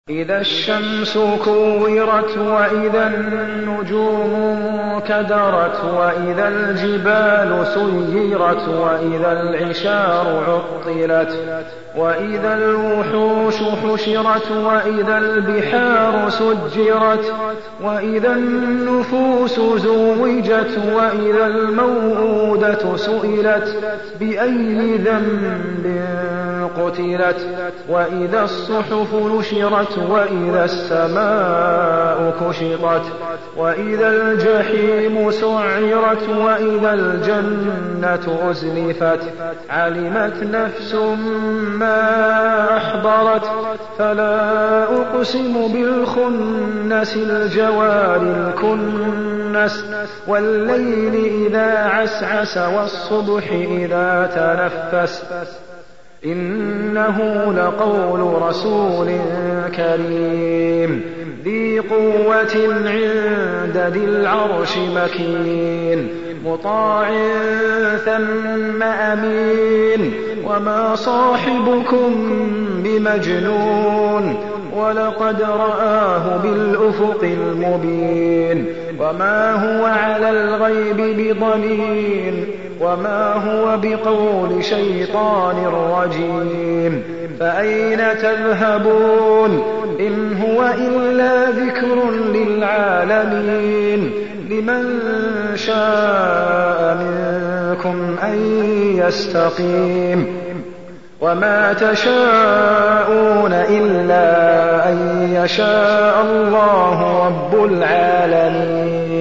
إذا الشمس كورت وإذا النجوم كدرت وإذا الجبال سيرت وإذا العشار عطلت وإذا الوحوش حشرت وإذا البحار سجرت وإذا النفوس زوجت وإذا الموءودة سئلت بأي ذنب قتلت وإذا الصحف نشرت وإذا السماء كشطت وإذا الجحيم سعرت وإذا الجنة أزلفت علمت نفس ما أحضرت فلا أقسم بالخنس الجوار الكنس والليل إذا عسعس والصبح إذا تنفس إنه لقول رسول كريم ذي قوة عند ذي العرش مكين مطاع ثم أمين وما صاحبكم بمجنون ولقد رآه بالأفق المبين وما هو على الغيب بضنين وما هو بقول شيطان رجيم فأين تذهبون إن هو إلا ذكر للعالمين لمن شاء منكم أن يستقيم وما تشاءون إلا أن يشاء الله رب العالمين.